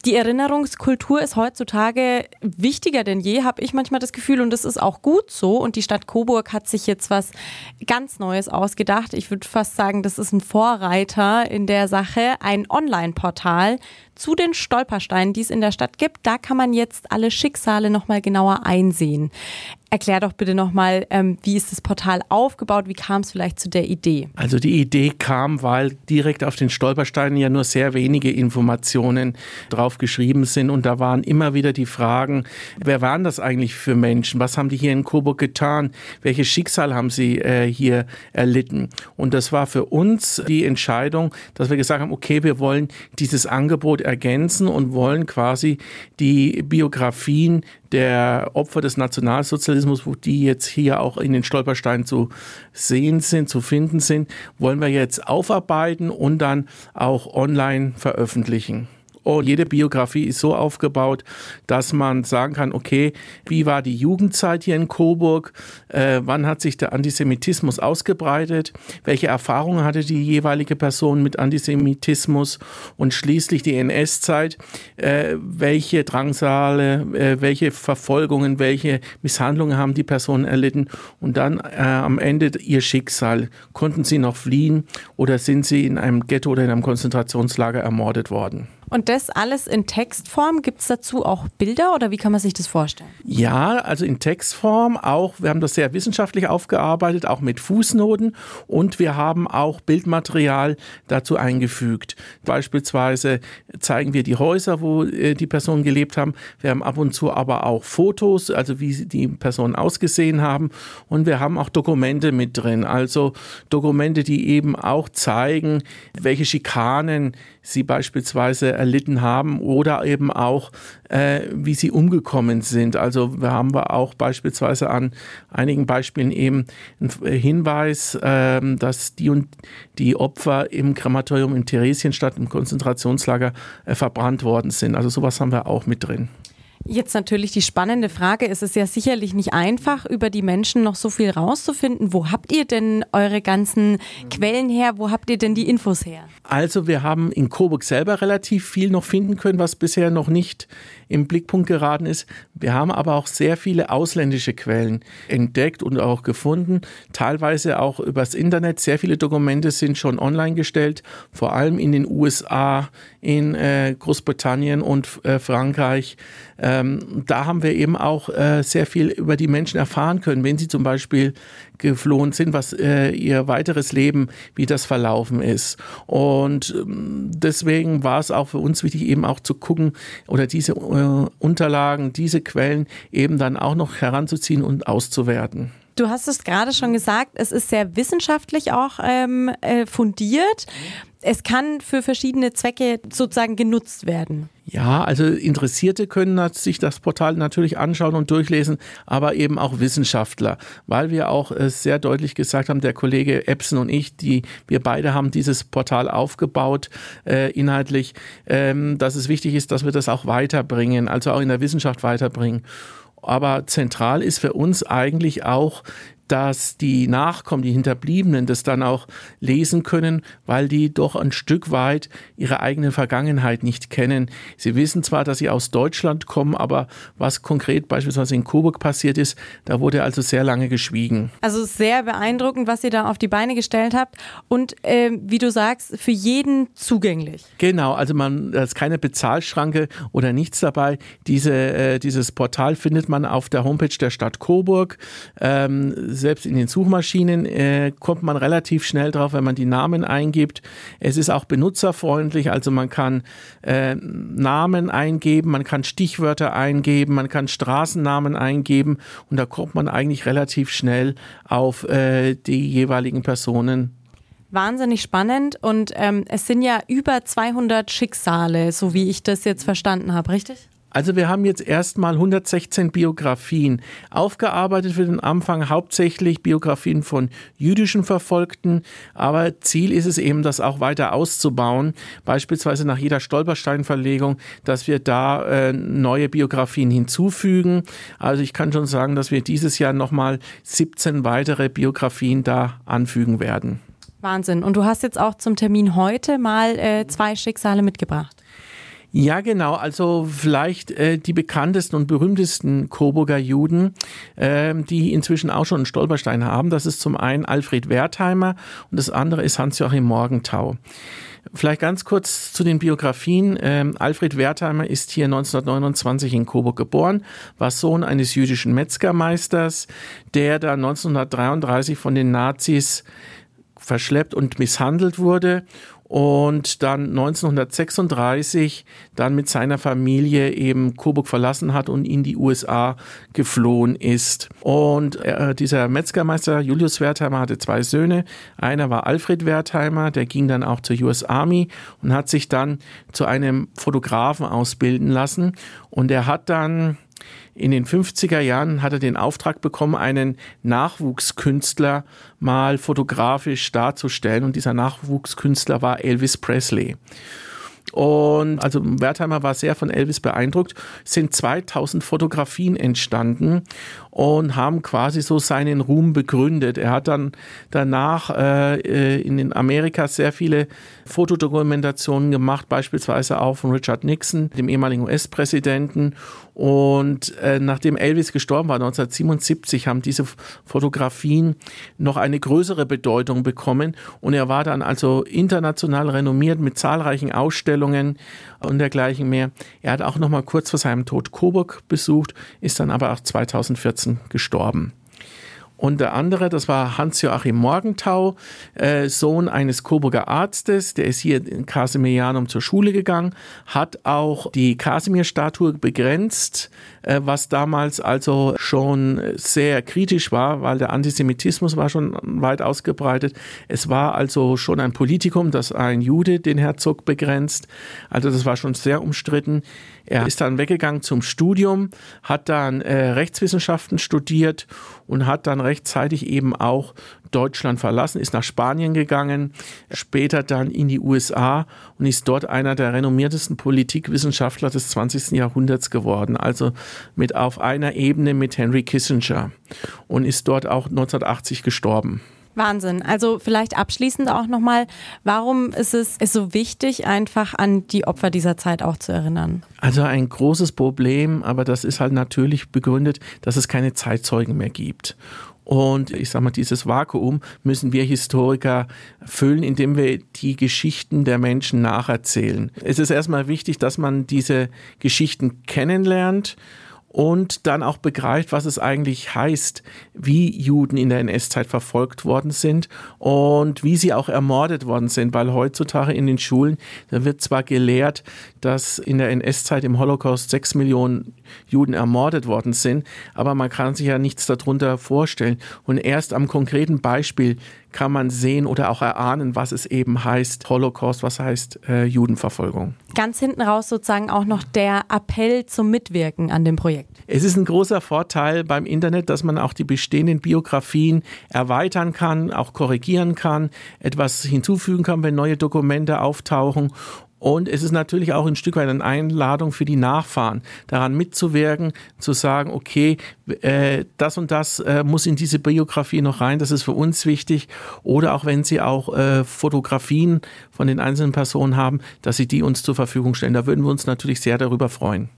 Die Erinnerungskultur ist heutzutage wichtiger denn je, habe ich manchmal das Gefühl, und das ist auch gut so. Und die Stadt Coburg hat sich jetzt was ganz Neues ausgedacht. Ich würde fast sagen, das ist ein Vorreiter in der Sache, ein Online-Portal zu den Stolpersteinen, die es in der Stadt gibt. Da kann man jetzt alle Schicksale nochmal genauer einsehen. Erklär doch bitte nochmal, wie ist das Portal aufgebaut? Wie kam es vielleicht zu der Idee? Also die Idee kam, weil direkt auf den Stolpersteinen ja nur sehr wenige Informationen drauf geschrieben sind. Und da waren immer wieder die Fragen, wer waren das eigentlich für Menschen? Was haben die hier in Coburg getan? Welches Schicksal haben sie hier erlitten? Und das war für uns die Entscheidung, dass wir gesagt haben, okay, wir wollen dieses Angebot ergänzen und wollen quasi die Biografien der Opfer des Nationalsozialismus, wo die jetzt hier auch in den Stolpersteinen zu sehen sind, zu finden sind, wollen wir jetzt aufarbeiten und dann auch online veröffentlichen. Und jede Biografie ist so aufgebaut, dass man sagen kann, okay, wie war die Jugendzeit hier in Coburg? Wann hat sich der Antisemitismus ausgebreitet? Welche Erfahrungen hatte die jeweilige Person mit Antisemitismus? Und schließlich die NS-Zeit. Welche Drangsale, welche Verfolgungen, welche Misshandlungen haben die Personen erlitten? Und dann am Ende ihr Schicksal. Konnten sie noch fliehen oder sind sie in einem Ghetto oder in einem Konzentrationslager ermordet worden? Und das alles in Textform? Gibt es dazu auch Bilder oder wie kann man sich das vorstellen? Ja, also in Textform auch. Wir haben das sehr wissenschaftlich aufgearbeitet, auch mit Fußnoten. Und wir haben auch Bildmaterial dazu eingefügt. Beispielsweise zeigen wir die Häuser, wo die Personen gelebt haben. Wir haben ab und zu aber auch Fotos, also wie die Personen ausgesehen haben. Und wir haben auch Dokumente mit drin. Also Dokumente, die eben auch zeigen, welche Schikanen sie beispielsweise erlitten haben oder eben auch, wie sie umgekommen sind. Also wir haben auch beispielsweise an einigen Beispielen eben einen Hinweis, dass die Opfer im Krematorium in Theresienstadt im Konzentrationslager verbrannt worden sind. Also sowas haben wir auch mit drin. Jetzt natürlich die spannende Frage, es ist ja sicherlich nicht einfach, über die Menschen noch so viel rauszufinden. Wo habt ihr denn eure ganzen Quellen her? Wo habt ihr denn die Infos her? Also wir haben in Coburg selber relativ viel noch finden können, was bisher noch nicht im Blickpunkt geraten ist. Wir haben aber auch sehr viele ausländische Quellen entdeckt und auch gefunden, teilweise auch übers Internet. Sehr viele Dokumente sind schon online gestellt, vor allem in den USA, in Großbritannien und Frankreich. Da haben wir eben auch sehr viel über die Menschen erfahren können, wenn sie zum Beispiel geflohen sind, was ihr weiteres Leben, wie das verlaufen ist. Und deswegen war es auch für uns wichtig, eben auch zu gucken oder diese Unterlagen, diese Quellen eben dann auch noch heranzuziehen und auszuwerten. Du hast es gerade schon gesagt, es ist sehr wissenschaftlich auch fundiert. Es kann für verschiedene Zwecke sozusagen genutzt werden. Ja, also Interessierte können sich das Portal natürlich anschauen und durchlesen, aber eben auch Wissenschaftler, weil wir auch sehr deutlich gesagt haben, der Kollege Ebsen und ich, wir beide haben dieses Portal aufgebaut inhaltlich, dass es wichtig ist, dass wir das auch weiterbringen, also auch in der Wissenschaft weiterbringen. Aber zentral ist für uns eigentlich auch, dass die Nachkommen, die Hinterbliebenen, das dann auch lesen können, weil die doch ein Stück weit ihre eigene Vergangenheit nicht kennen. Sie wissen zwar, dass sie aus Deutschland kommen, aber was konkret beispielsweise in Coburg passiert ist, da wurde also sehr lange geschwiegen. Also sehr beeindruckend, was ihr da auf die Beine gestellt habt und wie du sagst, für jeden zugänglich. Genau, also da ist keine Bezahlschranke oder nichts dabei. Dieses Portal findet man auf der Homepage der Stadt Coburg. Selbst in den Suchmaschinen kommt man relativ schnell drauf, wenn man die Namen eingibt. Es ist auch benutzerfreundlich, also man kann Namen eingeben, man kann Stichwörter eingeben, man kann Straßennamen eingeben und da kommt man eigentlich relativ schnell auf die jeweiligen Personen. Wahnsinnig spannend und es sind ja über 200 Schicksale, so wie ich das jetzt verstanden habe, richtig? Also wir haben jetzt erstmal 116 Biografien aufgearbeitet für den Anfang, hauptsächlich Biografien von jüdischen Verfolgten, aber Ziel ist es eben, das auch weiter auszubauen, beispielsweise nach jeder Stolpersteinverlegung, dass wir da neue Biografien hinzufügen. Also ich kann schon sagen, dass wir dieses Jahr nochmal 17 weitere Biografien da anfügen werden. Wahnsinn. Und du hast jetzt auch zum Termin heute mal 2 Schicksale mitgebracht. Ja, genau. Also vielleicht die bekanntesten und berühmtesten Coburger Juden, die inzwischen auch schon einen Stolperstein haben. Das ist zum einen Alfred Wertheimer und das andere ist Hans-Joachim Morgenthau. Vielleicht ganz kurz zu den Biografien. Alfred Wertheimer ist hier 1929 in Coburg geboren, war Sohn eines jüdischen Metzgermeisters, der dann 1933 von den Nazis verschleppt und misshandelt wurde und dann 1936 dann mit seiner Familie eben Coburg verlassen hat und in die USA geflohen ist. Und dieser Metzgermeister Julius Wertheimer hatte 2 Söhne. Einer war Alfred Wertheimer, der ging dann auch zur US Army und hat sich dann zu einem Fotografen ausbilden lassen. Und er hat dann in den 50er Jahren hat er den Auftrag bekommen, einen Nachwuchskünstler mal fotografisch darzustellen. Und dieser Nachwuchskünstler war Elvis Presley. Und also Wertheimer war sehr von Elvis beeindruckt. Es sind 2000 Fotografien entstanden und haben quasi so seinen Ruhm begründet. Er hat dann danach in den Amerika sehr viele Fotodokumentationen gemacht, beispielsweise auch von Richard Nixon, dem ehemaligen US-Präsidenten. Und nachdem Elvis gestorben war, 1977, haben diese Fotografien noch eine größere Bedeutung bekommen. Und er war dann also international renommiert mit zahlreichen Ausstellungen und dergleichen mehr. Er hat auch noch mal kurz vor seinem Tod Coburg besucht, ist dann aber auch 2014 gestorben. Und der andere, das war Hans-Joachim Morgenthau, Sohn eines Coburger Arztes, der ist hier in Casimirianum zur Schule gegangen, hat auch die Casimir-Statue begrenzt, was damals also schon sehr kritisch war, weil der Antisemitismus war schon weit ausgebreitet. Es war also schon ein Politikum, dass ein Jude den Herzog begrenzt. Also das war schon sehr umstritten. Er ist dann weggegangen zum Studium, hat dann Rechtswissenschaften studiert und hat dann rechtzeitig eben auch Deutschland verlassen, ist nach Spanien gegangen, später dann in die USA und ist dort einer der renommiertesten Politikwissenschaftler des 20. Jahrhunderts geworden, also mit auf einer Ebene mit Henry Kissinger und ist dort auch 1980 gestorben. Wahnsinn. Also vielleicht abschließend auch nochmal, warum ist es so wichtig, einfach an die Opfer dieser Zeit auch zu erinnern? Also ein großes Problem, aber das ist halt natürlich begründet, dass es keine Zeitzeugen mehr gibt. Und ich sage mal, dieses Vakuum müssen wir Historiker füllen, indem wir die Geschichten der Menschen nacherzählen. Es ist erstmal wichtig, dass man diese Geschichten kennenlernt und dann auch begreift, was es eigentlich heißt, wie Juden in der NS-Zeit verfolgt worden sind und wie sie auch ermordet worden sind, weil heutzutage in den Schulen, da wird zwar gelehrt, dass in der NS-Zeit im Holocaust 6 Millionen Juden ermordet worden sind, aber man kann sich ja nichts darunter vorstellen und erst am konkreten Beispiel kann man sehen oder auch erahnen, was es eben heißt Holocaust, was heißt Judenverfolgung. Ganz hinten raus sozusagen auch noch der Appell zum Mitwirken an dem Projekt. Es ist ein großer Vorteil beim Internet, dass man auch die bestehenden Biografien erweitern kann, auch korrigieren kann, etwas hinzufügen kann, wenn neue Dokumente auftauchen. Und es ist natürlich auch ein Stück weit eine Einladung für die Nachfahren, daran mitzuwirken, zu sagen, okay, das und das muss in diese Biografie noch rein, das ist für uns wichtig. Oder auch wenn Sie auch Fotografien von den einzelnen Personen haben, dass Sie die uns zur Verfügung stellen. Da würden wir uns natürlich sehr darüber freuen.